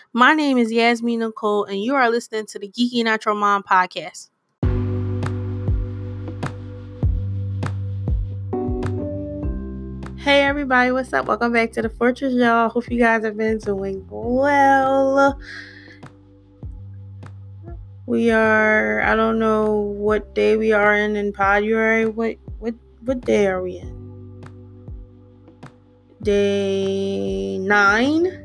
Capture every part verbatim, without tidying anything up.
My name is Yasmin Nicole, and you are listening to the Geeky Natural Mom podcast. Hey everybody, what's up? Welcome back to the Fortress, y'all. Hope you guys have been doing well. We are, I don't know what day we are in in Poduary. What what what day are we in? Day nine?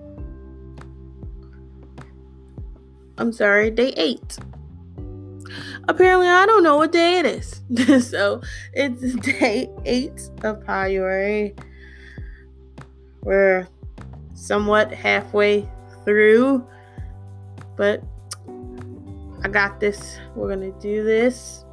I'm sorry, day eight. Apparently, I don't know what day it is. So, it's day eight of Poduary. We're somewhat halfway through, but I got this. We're going to do this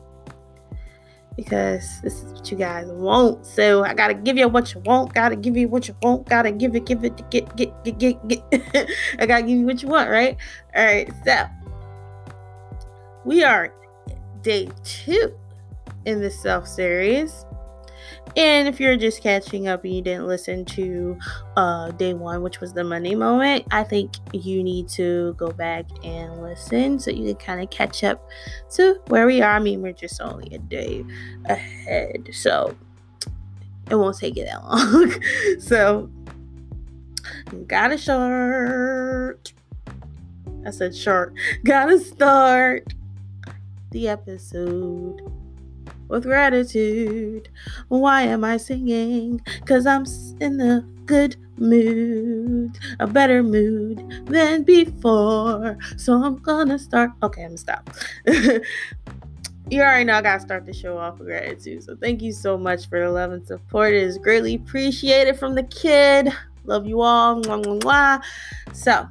because this is what you guys want. So, I got to give you what you want. Got to give you what you want. Got to give it, give it, get, get, get, get, get. I got to give you what you want, right? All right, so we are day two in this self-series. And if you're just catching up and you didn't listen to uh, day one, which was the Monday moment, I think you need to go back and listen so you can kind of catch up to where we are. I mean, we're just only a day ahead, so it won't take you that long. So, gotta start. I said short. Gotta start the episode with gratitude. Why am I singing? Cause I'm in a good mood, a better mood than before. So I'm gonna start. Okay, I'm gonna stop. You already know I gotta start the show off with gratitude. So thank you so much for the love and support. It is greatly appreciated from the kid. Love you all. Mwah, mwah, mwah. So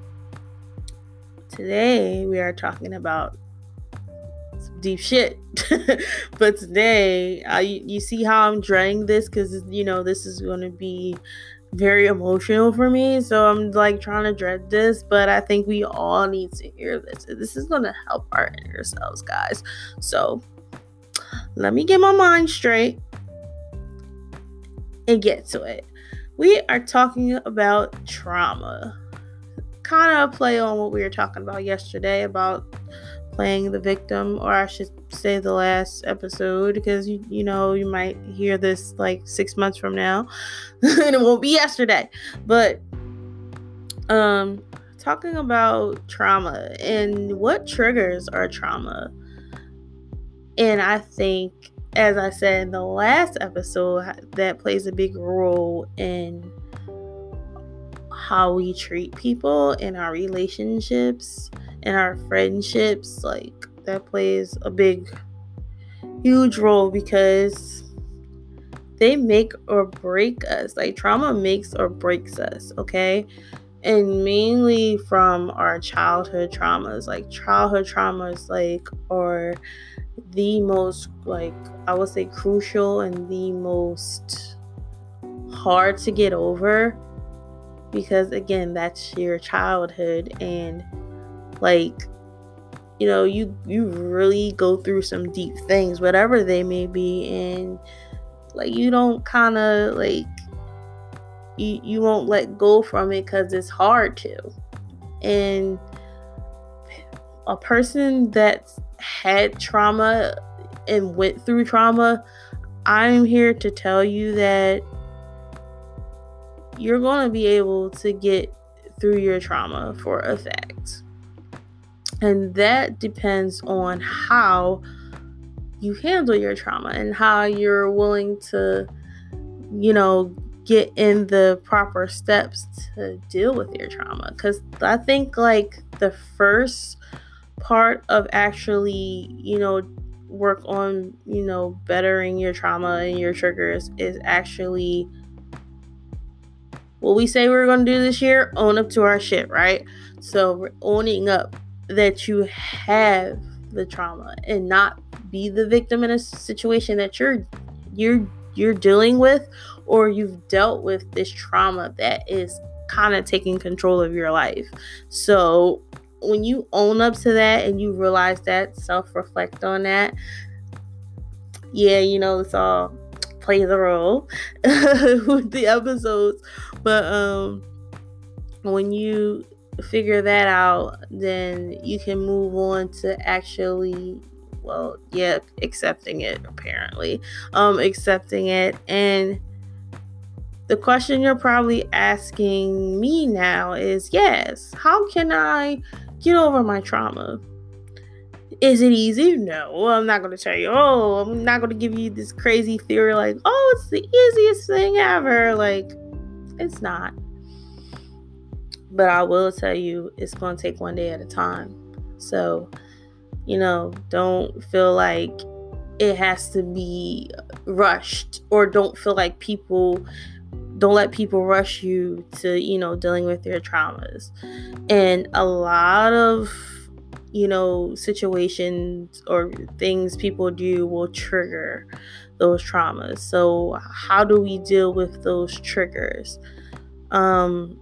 today we are talking about deep shit. But today uh, you, you see how I'm dreading this, because you know this is going to be very emotional for me, so I'm like trying to dread this, but I think we all need to hear this. This is going to help our inner selves, guys. So let me get my mind straight and get to it. We are talking about trauma, kind of a play on what we were talking about yesterday about playing the victim, or I should say the last episode, because you you know you might hear this like six months from now and it won't be yesterday. But um talking about trauma and what triggers our trauma. And I think, as I said in the last episode, that plays a big role in how we treat people in our relationships, in our friendships. Like, that plays a big, huge role, because they make or break us. Like, trauma makes or breaks us, okay? And mainly from our childhood traumas. Like, childhood traumas, like, are the most, like, I would say crucial and the most hard to get over, because again, that's your childhood, and like, you know, you you really go through some deep things, whatever they may be, and like, you don't kind of like you you won't let go from it because it's hard to. And a person that's had trauma and went through trauma, I'm here to tell you that you're going to be able to get through your trauma for a fact. And that depends on how you handle your trauma and how you're willing to, you know, get in the proper steps to deal with your trauma. Because I think, like, the first part of actually, you know, work on, you know, bettering your trauma and your triggers is actually what we say we're going to do this year: own up to our shit, right? So we're owning up that you have the trauma and not be the victim in a situation that you're you're you're dealing with, or you've dealt with this trauma that is kind of taking control of your life. So when you own up to that and you realize that, self-reflect on that, yeah, you know, it's all play the role with the episodes. But um when you figure that out, then you can move on to actually, well, yeah, accepting it, apparently. Um, accepting it. And the question you're probably asking me now is, yes, how can I get over my trauma? Is it easy? No, I'm not going to tell you, oh, I'm not going to give you this crazy theory like, oh, it's the easiest thing ever. Like, it's not. But I will tell you, it's going to take one day at a time. So, you know, don't feel like it has to be rushed, or don't feel like people, don't let people rush you to, you know, dealing with your traumas. And a lot of, you know, situations or things people do will trigger those traumas. So how do we deal with those triggers? Um,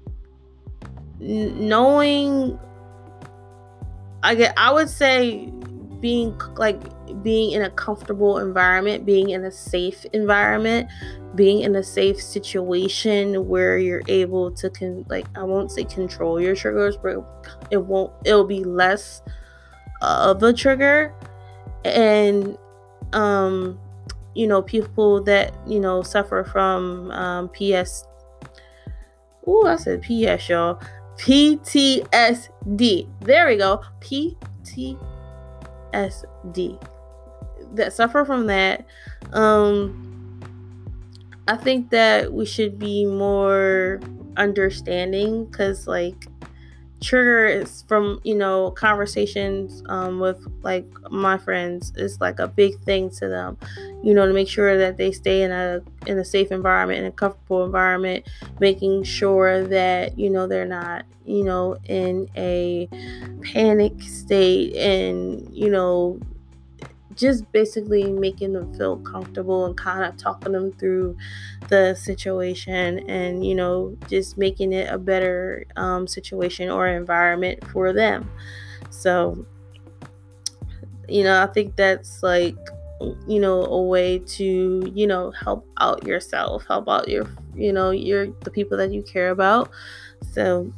n- knowing, I get, I would say being like being in a comfortable environment, being in a safe environment, being in a safe situation where you're able to con- like, I won't say control your triggers, but it won't, it'll be less of a trigger. And um you know, people that, you know, suffer from um P S oh I said P S, y'all. P T S D. There we go. P T S D. That suffer from that. Um I think that we should be more understanding, because like trigger is from, you know, conversations um with like my friends is like a big thing to them, you know, to make sure that they stay in a in a safe environment, in a comfortable environment, making sure that, you know, they're not, you know, in a panic state, and, you know, just basically making them feel comfortable and kind of talking them through the situation, and, you know, just making it a better um, situation or environment for them. So, you know, I think that's like, you know, a way to, you know, help out yourself, help out your, you know, your, the people that you care about. So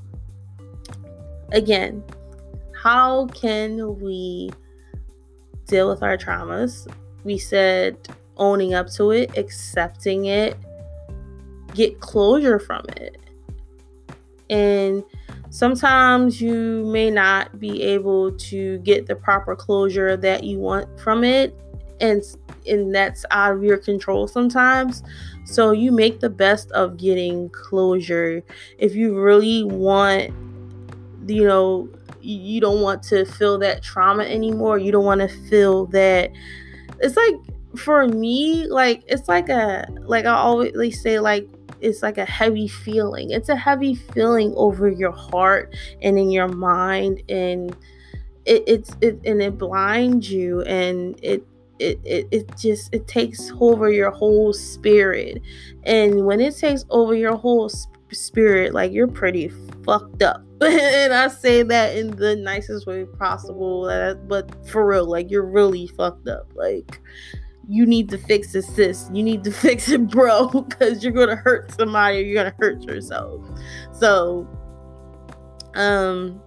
again, how can we deal with our traumas? We said owning up to it, accepting it, get closure from it. And sometimes you may not be able to get the proper closure that you want from it, and and that's out of your control sometimes. So you make the best of getting closure. If you really want, you know, you don't want to feel that trauma anymore, you don't want to feel that, it's like, for me, like, it's like a, like I always say, like, it's like a heavy feeling. It's a heavy feeling over your heart and in your mind, and it it's it and it blinds you, and it it, it it just it takes over your whole spirit. And when it takes over your whole sp- spirit, like, you're pretty fucked up. And I say that in the nicest way possible, uh, but for real, like, you're really fucked up. Like, you need to fix this, sis. You need to fix it, bro, because you're gonna hurt somebody, or you're gonna hurt yourself. So, um,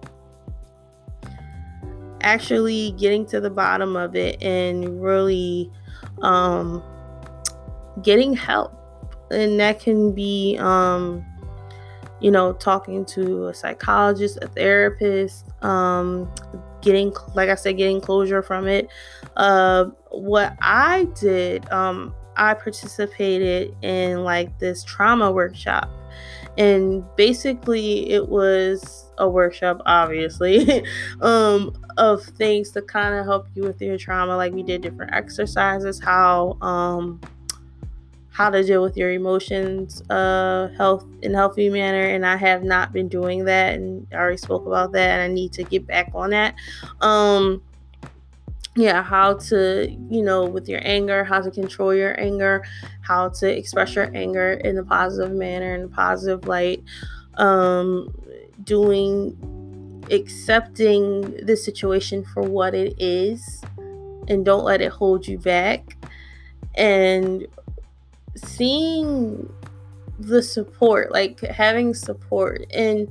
actually getting to the bottom of it and really, um, getting help, and that can be, um, you know, talking to a psychologist, a therapist, um, getting, like I said, getting closure from it. Uh, what I did, um, I participated in like this trauma workshop, and basically it was a workshop, obviously, um, of things to kind of help you with your trauma. Like, we did different exercises, how, um, how to deal with your emotions, uh, health in a healthy manner. And I have not been doing that, and I already spoke about that, and I need to get back on that. Um, yeah, how to, you know, with your anger, how to control your anger, how to express your anger in a positive manner, in a positive light, um, doing, accepting the situation for what it is, and don't let it hold you back, and seeing the support, like having support. And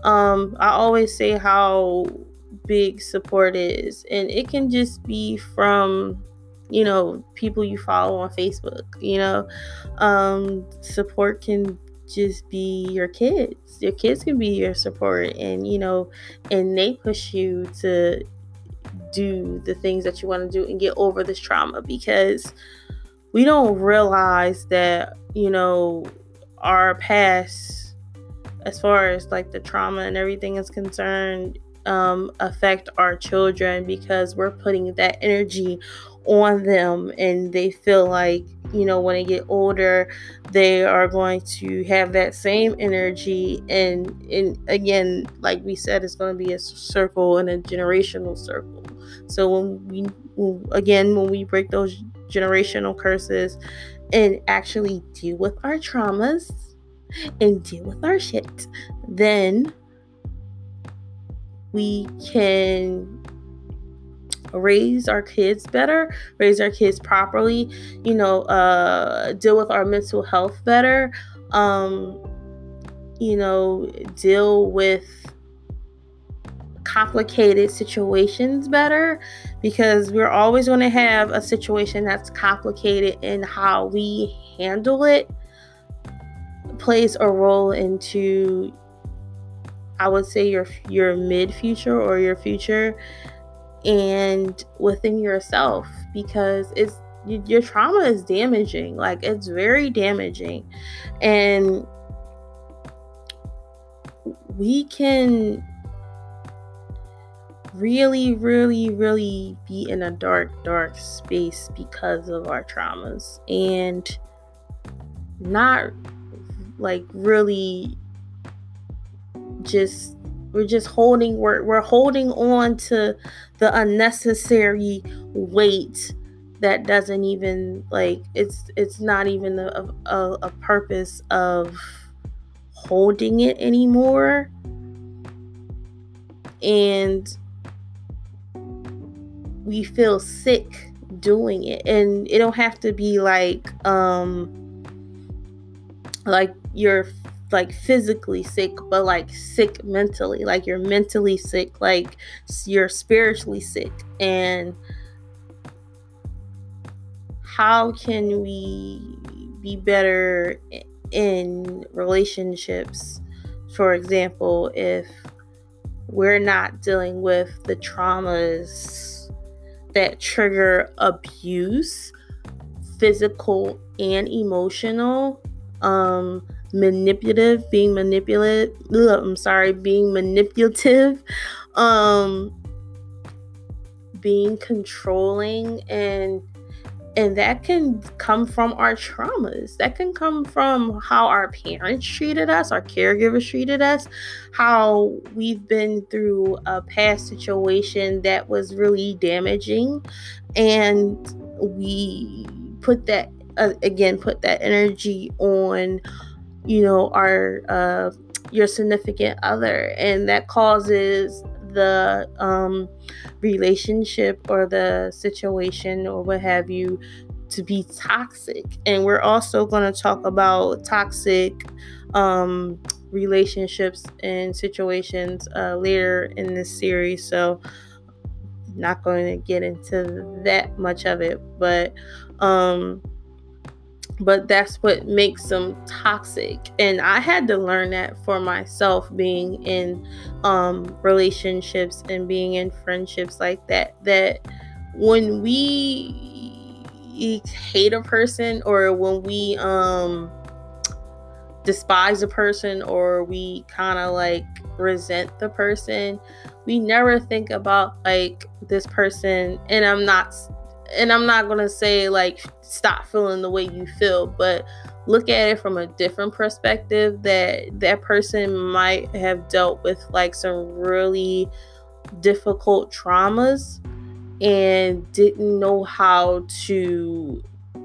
Um, I always say how big support is, and it can just be from, you know, people you follow on Facebook. You know, um, support can just be your kids. Your kids can be your support, and you know, and they push you to do the things that you want to do and get over this trauma, because we don't realize that, you know, our past, as far as like the trauma and everything is concerned, um, affect our children, because we're putting that energy on them, and they feel like, you know, when they get older, they are going to have that same energy, and and again, like we said, it's going to be a circle and a generational circle. So when we when, again when we break those generational curses and actually deal with our traumas and deal with our shit, then we can raise our kids better, raise our kids properly, you know, uh, deal with our mental health better, um, you know, deal with complicated situations better, because we're always going to have a situation that's complicated, and how we handle it plays a role into, I would say, your your mid future or your future, and within yourself, because it's your trauma is damaging. Like, it's very damaging, and we can really, really, really be in a dark, dark space because of our traumas, and not like really just we're just holding we're we're holding on to the unnecessary weight that doesn't even, like, it's it's not even a, a, a purpose of holding it anymore. And we feel sick doing it, and it don't have to be like um like you're like physically sick, but like sick mentally, like you're mentally sick, like you're spiritually sick. And how can we be better in relationships, for example, if we're not dealing with the traumas that trigger abuse, physical and emotional, um, manipulative, being manipulative, I'm sorry, being manipulative, um, being controlling, and and that can come from our traumas. That can come from how our parents treated us, our caregivers treated us, how we've been through a past situation that was really damaging, and we put that, uh, again, put that energy on, you know, our, uh, your significant other, and that causes the um, relationship or the situation or what have you to be toxic. And we're also going to talk about toxic um, relationships and situations uh, later in this series, so not going to get into that much of it, but um but that's what makes them toxic. And I had to learn that for myself, being in um, relationships and being in friendships like that, that when we hate a person, or when we um, despise a person, or we kind of like resent the person, we never think about like this person, and I'm not and I'm not going to say like stop feeling the way you feel, but look at it from a different perspective, that that person might have dealt with like some really difficult traumas and didn't know how to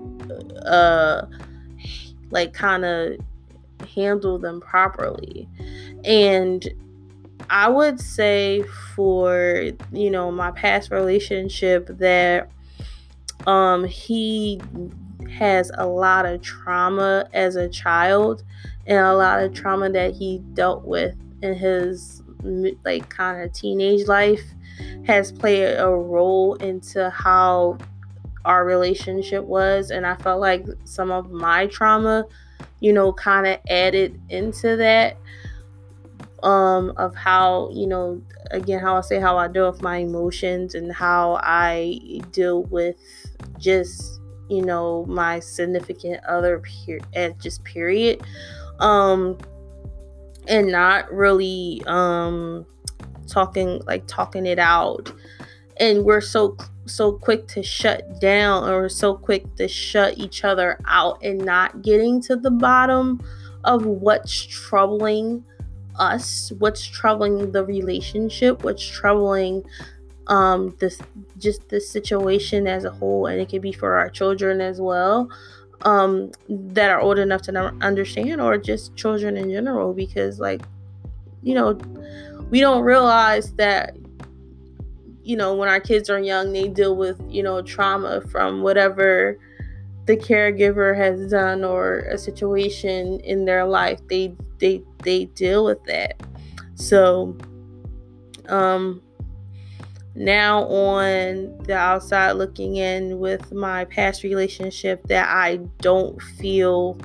uh like kind of handle them properly. And I would say for, you know, my past relationship, that um he has a lot of trauma as a child, and a lot of trauma that he dealt with in his like kind of teenage life has played a role into how our relationship was. And I felt like some of my trauma, you know, kind of added into that, um, of how, you know, again, how I say how I deal with my emotions and how I deal with just, you know, my significant other per- at just period. Um, and not really um talking like talking it out. And we're so so quick to shut down, or so quick to shut each other out, and not getting to the bottom of what's troubling us, what's troubling the relationship, what's troubling um this just this situation as a whole. And it could be for our children as well, um that are old enough to understand, or just children in general, because like, you know, we don't realize that, you know, when our kids are young, they deal with, you know, trauma from whatever the caregiver has done, or a situation in their life. They they they deal with that. So um now on the outside looking in, with my past relationship, that I don't feel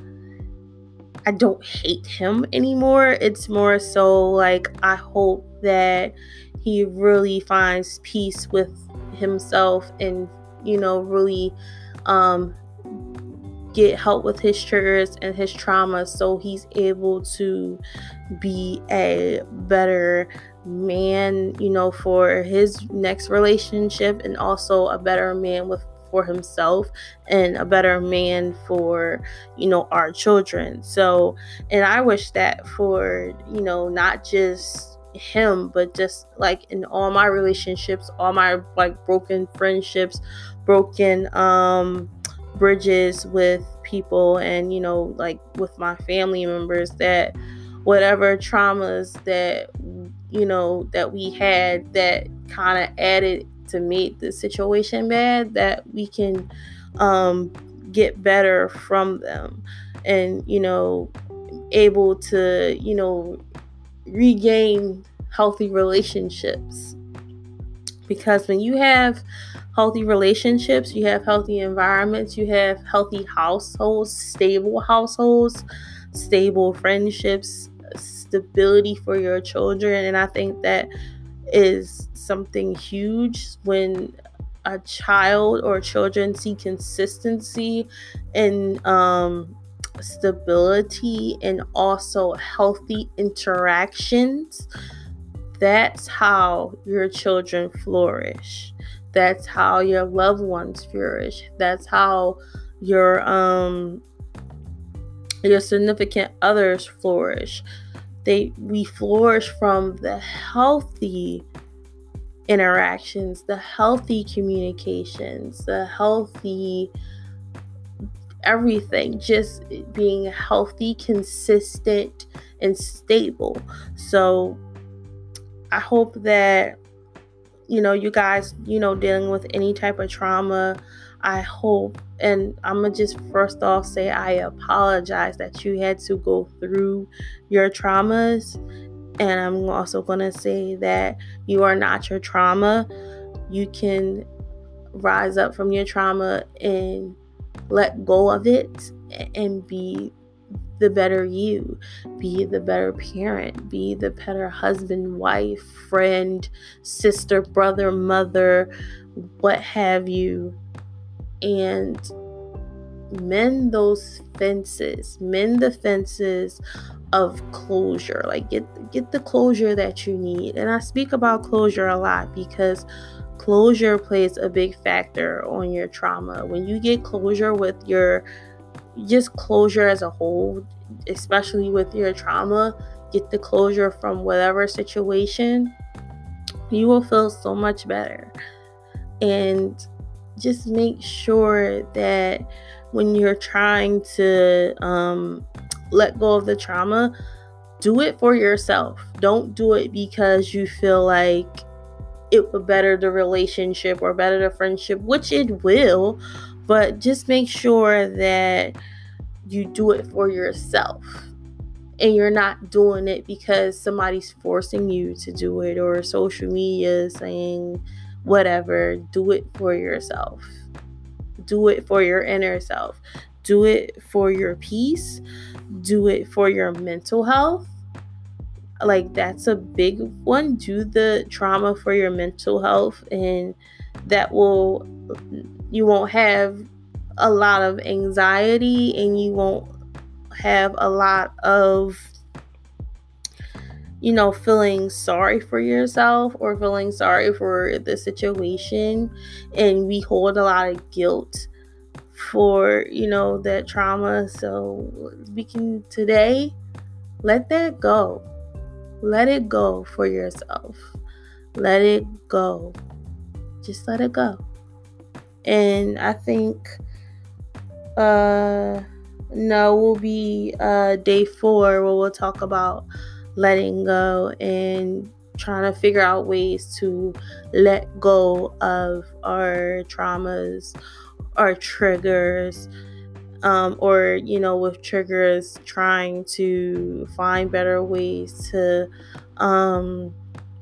I don't hate him anymore. It's more so like, I hope that he really finds peace with himself, and, you know, really um get help with his triggers and his trauma, so he's able to be a better man, you know, for his next relationship, and also a better man with for himself, and a better man for, you know, our children. So, and I wish that for, you know, not just him, but just like in all my relationships, all my like broken friendships, broken um bridges with people, and, you know, like with my family members, that whatever traumas that, you know, that we had that kind of added to make the situation bad, that we can um get better from them, and, you know, able to, you know, regain healthy relationships. Because when you have healthy relationships, you have healthy environments, you have healthy households, stable households, stable friendships, stability for your children. And I think that is something huge when a child or children see consistency and um, stability, and also healthy interactions. That's how your children flourish. That's how your loved ones flourish. That's how your um your significant others flourish. They we flourish from the healthy interactions, the healthy communications, the healthy everything, just being healthy, consistent, and stable. So I hope that, you know, you guys, you know, dealing with any type of trauma, I hope, and I'm going to just first off say I apologize that you had to go through your traumas. And I'm also going to say that you are not your trauma. You can rise up from your trauma and let go of it, and be the better you, be the better parent, be the better husband, wife, friend, sister, brother, mother, what have you, and mend those fences, mend the fences of closure. Like get get the closure that you need. And I speak about closure a lot because closure plays a big factor on your trauma. When you get closure with your just closure as a whole, especially with your trauma, get the closure from whatever situation, you will feel so much better. And just make sure that when you're trying to um, let go of the trauma, do it for yourself. Don't do it because you feel like it will better the relationship or better the friendship, which it will, but just make sure that you do it for yourself. and you're not doing it because somebody's forcing you to do it or social media saying whatever. Do it for yourself. Do it for your inner self. Do it for your peace. Do it for your mental health. Like, that's a big one. Do the trauma for your mental health, and that will, you won't have a lot of anxiety, and you won't have a lot of, you know, feeling sorry for yourself or feeling sorry for the situation. And we hold a lot of guilt for, you know, that trauma. So we can today let that go. Let it go for yourself. Let it go. Just let it go. And I think uh no will be uh day four where we'll talk about letting go and trying to figure out ways to let go of our traumas, our triggers, um, or, you know, with triggers, trying to find better ways to um,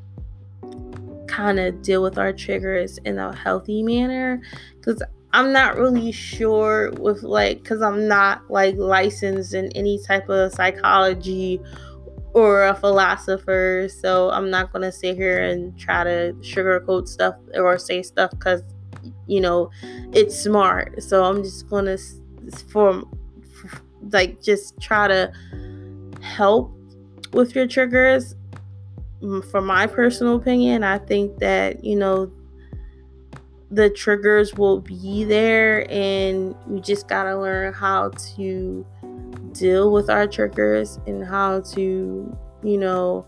kind of deal with our triggers in a healthy manner. Because I'm not really sure with, like, because I'm not, like, licensed in any type of psychology or a philosopher, so I'm not going to sit here and try to sugarcoat stuff or say stuff because, you know, it's smart. So I'm just going to form like just try to help with your triggers. For my personal opinion, I think that, you know, the triggers will be there, and we just got to learn how to deal with our triggers and how to, you know,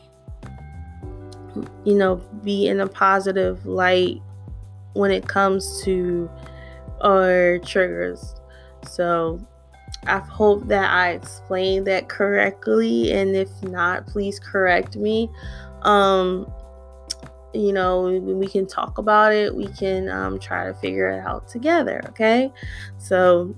you know, be in a positive light when it comes to our triggers. So I hope that I explained that correctly, and if not, please correct me. Um, you know, we can talk about it. We can um, try to figure it out together. Okay, so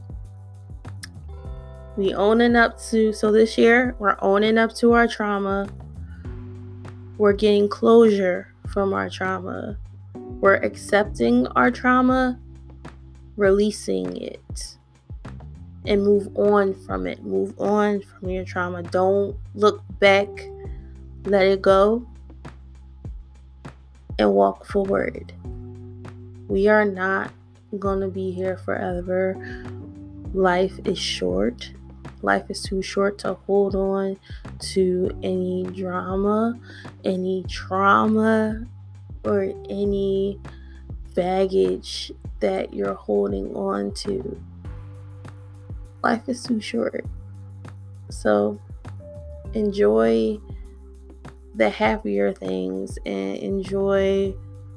we owning up to, so this year we're owning up to our trauma. We're getting closure from our trauma. We're accepting our trauma, releasing it, and move on from it. Move on from your trauma. Don't look back. Let it go and walk forward. We are not going to be here forever. Life is short. Life is too short to hold on to any drama, any trauma, or any baggage that you're holding on to. Life is too short. So enjoy the happier things and enjoy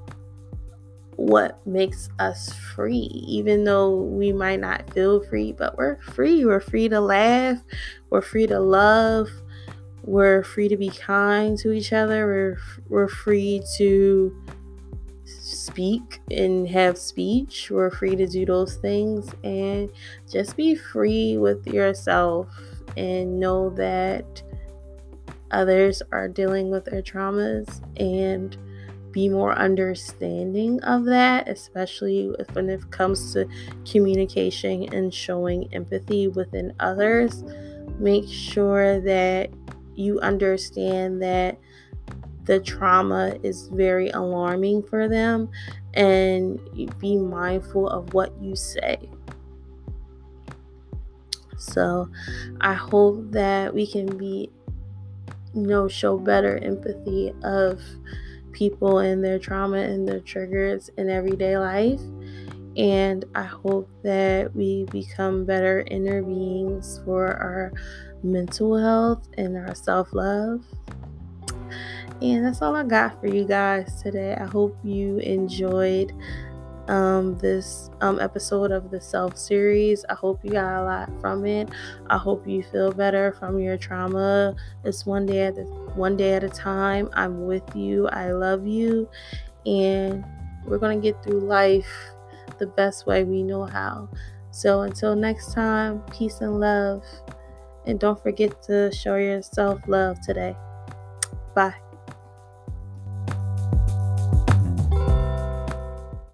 what makes us free, even though we might not feel free, but we're free. We're free to laugh. We're free to love. We're free to be kind to each other. We're, we're free to speak and have speech. We're free to do those things, and just be free with yourself and know that others are dealing with their traumas, and be more understanding of that, especially when it comes to communication and showing empathy within others. Make sure that you understand that the trauma is very alarming for them, and be mindful of what you say. So I hope that we can be, you know, show better empathy of people and their trauma and their triggers in everyday life. And I hope that we become better inner beings for our mental health and our self-love. And that's all I got for you guys today. I hope you enjoyed um, this um, episode of the Self series. I hope you got a lot from it. I hope you feel better from your trauma. It's one day at a, one day at a time. I'm with you. I love you. And we're going to get through life the best way we know how. So until next time, peace and love. And don't forget to show yourself love today. Bye.